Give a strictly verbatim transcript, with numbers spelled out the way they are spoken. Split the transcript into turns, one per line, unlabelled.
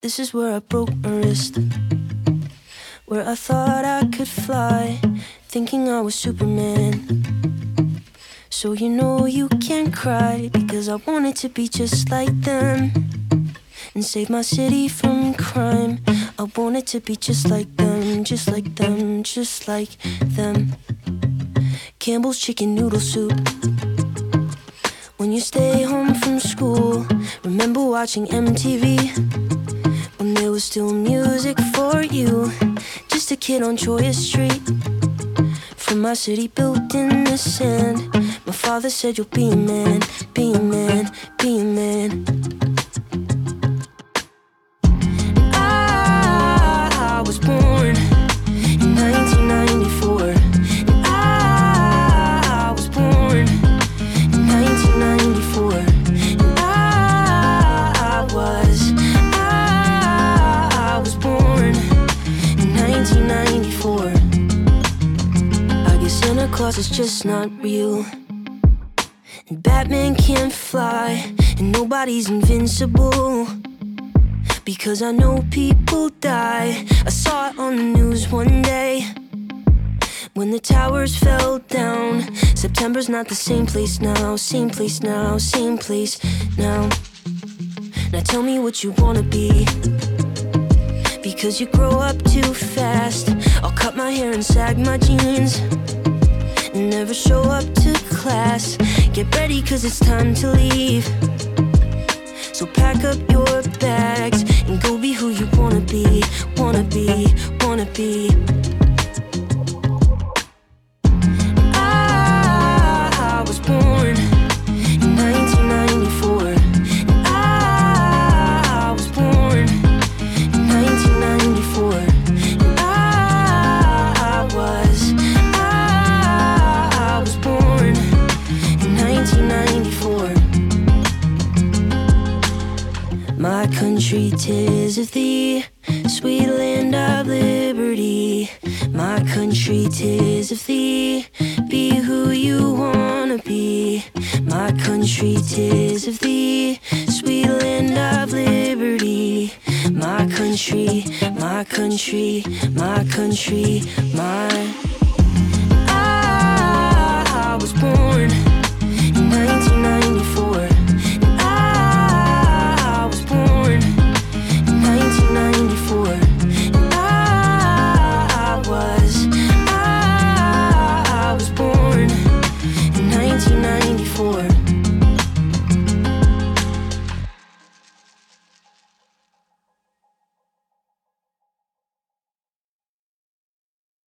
This is where I broke my wrist, where I thought I could fly, thinking I was Superman. So you know you can't cry, because I wanted to be just like them and save my city from crime. I wanted to be just like them, just like them, just like them. Campbell's chicken noodle soup. When you stay home from school, remember watching M T V when there was still music for you. Just a kid on Choya Street, from my city built in the sand. My father said you'll be a man, be a man, be a man. I, I was born in nineteen ninety-four. And I, I was born in nineteen ninety-four. And I, I was, I, I was born in nineteen ninety-four. I guess Santa Claus is just not real, and Batman can't fly, and nobody's invincible, because I know people die. I saw it on the news one day, when the towers fell down. September's not the same place now, same place now, same place now. Now tell me what you wanna be, because you grow up too fast. I'll cut my hair and sag my jeans, and never show up to class. Get ready, cause it's time to leave. So pack up your bags and go be who you wanna be, wanna be, wanna be. I, I was born in nineteen ninety-four. And I, I was born in nineteen ninety-four. And I, I was, I, I was born in nineteen ninety-four. My country, 'tis of thee, sweet land of liberty. My country, 'tis of thee, be who you wanna be. My country, 'tis of thee, sweet land of liberty. My country, my country, my country, my. I, I was born in nineteen ninety-four.